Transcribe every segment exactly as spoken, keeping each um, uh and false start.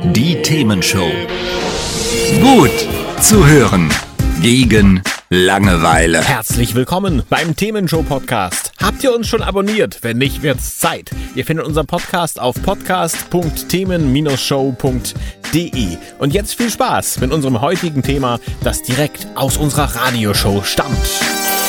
Die Themenshow. Gut zu hören. Gegen Langeweile. Herzlich willkommen beim Themenshow-Podcast. Habt ihr uns schon abonniert? Wenn nicht, wird's Zeit. Ihr findet unseren Podcast auf podcast punkt themen show punkt de. Und jetzt viel Spaß mit unserem heutigen Thema, das direkt aus unserer Radioshow stammt.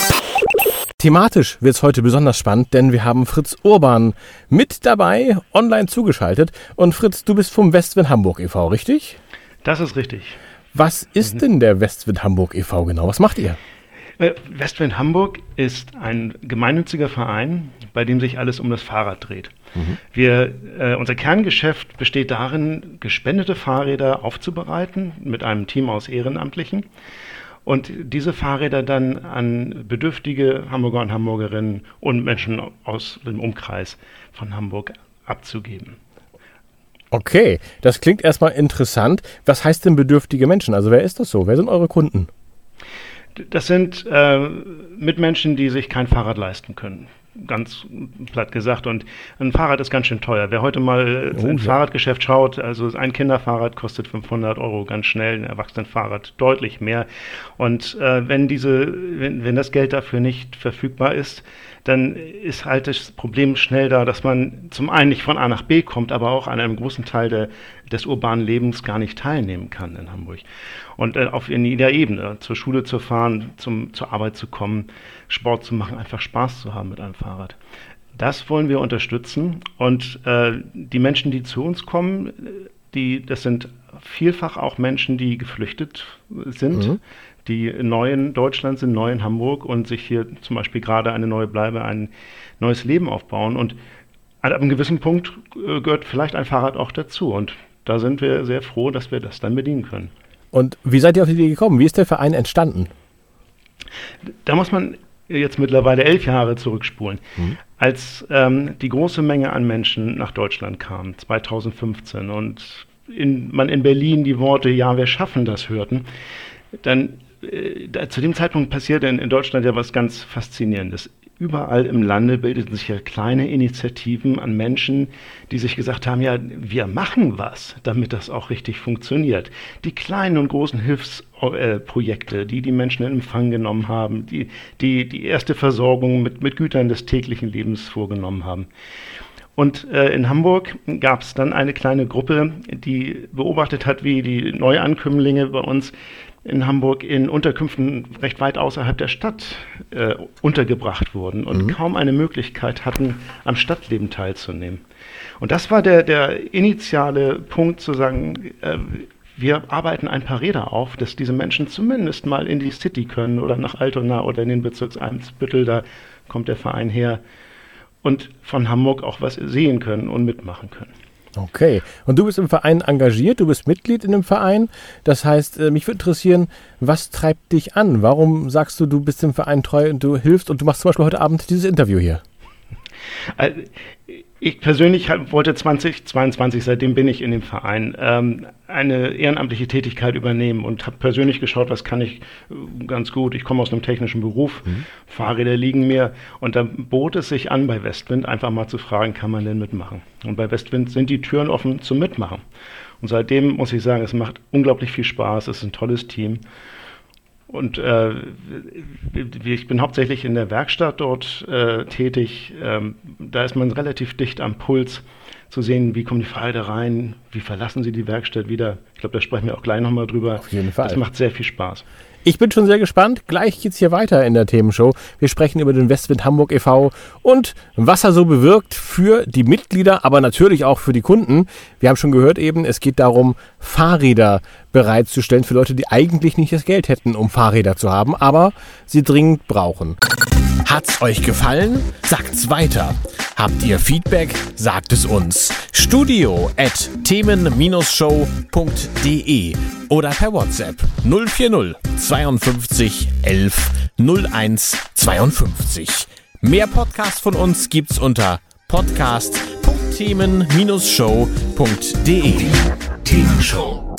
Thematisch wird's heute besonders spannend, denn wir haben Fritz Urban mit dabei, online zugeschaltet. Und Fritz, du bist vom Westwind Hamburg e V, richtig? Das ist richtig. Was ist mhm. denn der Westwind Hamburg e V genau? Was macht ihr? Westwind Hamburg ist ein gemeinnütziger Verein, bei dem sich alles um das Fahrrad dreht. Mhm. Wir, äh, unser Kerngeschäft besteht darin, gespendete Fahrräder aufzubereiten mit einem Team aus Ehrenamtlichen und diese Fahrräder dann an bedürftige Hamburger und Hamburgerinnen und Menschen aus dem Umkreis von Hamburg abzugeben. Okay, das klingt erstmal interessant. Was heißt denn bedürftige Menschen? Also wer ist das so? Wer sind eure Kunden? Das sind äh, Mitmenschen, die sich kein Fahrrad leisten können. Ganz platt gesagt. Und ein Fahrrad ist ganz schön teuer. Wer heute mal oh, ins ja. Fahrradgeschäft schaut, also ein Kinderfahrrad kostet fünfhundert Euro ganz schnell, ein Erwachsenenfahrrad deutlich mehr. Und äh, wenn diese, wenn, wenn das Geld dafür nicht verfügbar ist, dann ist halt das Problem schnell da, dass man zum einen nicht von A nach B kommt, aber auch an einem großen Teil der, des urbanen Lebens gar nicht teilnehmen kann in Hamburg. Und äh, auf in jeder Ebene, zur Schule zu fahren, zum, zur Arbeit zu kommen, Sport zu machen, einfach Spaß zu haben mit einem Fahrrad. Das wollen wir unterstützen. Und äh, die Menschen, die zu uns kommen, die, das sind vielfach auch Menschen, die geflüchtet sind, mhm. die neu in Deutschland sind, neu in Hamburg und sich hier zum Beispiel gerade eine neue Bleibe, ein neues Leben aufbauen. Und ab einem gewissen Punkt äh, gehört vielleicht ein Fahrrad auch dazu. Und da sind wir sehr froh, dass wir das dann bedienen können. Und wie seid ihr auf die Idee gekommen? Wie ist der Verein entstanden? Da muss man jetzt mittlerweile elf Jahre zurückspulen. Mhm. Als ähm, die große Menge an Menschen nach Deutschland kam, zweitausendfünfzehn, und in, man in Berlin die Worte, ja, wir schaffen das, hörten, dann äh, da, zu dem Zeitpunkt passierte in, in Deutschland ja was ganz Faszinierendes. Überall im Lande bildeten sich ja kleine Initiativen an Menschen, die sich gesagt haben, ja, wir machen was, damit das auch richtig funktioniert. Die kleinen und großen Hilfsprojekte, die die Menschen in Empfang genommen haben, die die, die erste Versorgung mit, mit Gütern des täglichen Lebens vorgenommen haben. Und äh, in Hamburg gab es dann eine kleine Gruppe, die beobachtet hat, wie die Neuankömmlinge bei uns in Hamburg in Unterkünften recht weit außerhalb der Stadt äh, untergebracht wurden und mhm. kaum eine Möglichkeit hatten, am Stadtleben teilzunehmen. Und das war der, der initiale Punkt, zu sagen, äh, wir arbeiten ein paar Räder auf, dass diese Menschen zumindest mal in die City können oder nach Altona oder in den Bezirks Eimsbüttel, da kommt der Verein her, und von Hamburg auch was sehen können und mitmachen können. Okay, und du bist im Verein engagiert, du bist Mitglied in dem Verein. Das heißt, mich würde interessieren, was treibt dich an? Warum sagst du, du bist dem Verein treu und du hilfst und du machst zum Beispiel heute Abend dieses Interview hier? Also, ich persönlich wollte zweitausendzweiundzwanzig, seitdem bin ich in dem Verein, ähm, eine ehrenamtliche Tätigkeit übernehmen und habe persönlich geschaut, was kann ich ganz gut. Ich komme aus einem technischen Beruf, mhm. Fahrräder liegen mir, und da bot es sich an, bei Westwind einfach mal zu fragen, kann man denn mitmachen? Und bei Westwind sind die Türen offen zum Mitmachen. Und seitdem muss ich sagen, es macht unglaublich viel Spaß, es ist ein tolles Team. Und äh, ich bin hauptsächlich in der Werkstatt dort äh, tätig. Ähm, da ist man relativ dicht am Puls, zu sehen, wie kommen die Fahrräder rein, wie verlassen sie die Werkstatt wieder. Ich glaube, da sprechen wir auch gleich nochmal drüber. Auf jeden Fall. Das macht sehr viel Spaß. Ich bin schon sehr gespannt. Gleich geht's hier weiter in der Themenshow. Wir sprechen über den Westwind Hamburg e V und was er so bewirkt für die Mitglieder, aber natürlich auch für die Kunden. Wir haben schon gehört eben, es geht darum, Fahrräder bereitzustellen für Leute, die eigentlich nicht das Geld hätten, um Fahrräder zu haben, aber sie dringend brauchen. Hat's euch gefallen? Sagt's weiter. Habt ihr Feedback? Sagt es uns. Studio at themen show punkt de oder per WhatsApp null vier null zweiundfünfzig elf null eins zweiundfünfzig. Mehr Podcasts von uns gibt's unter podcast punkt themen show punkt de. Themenshow.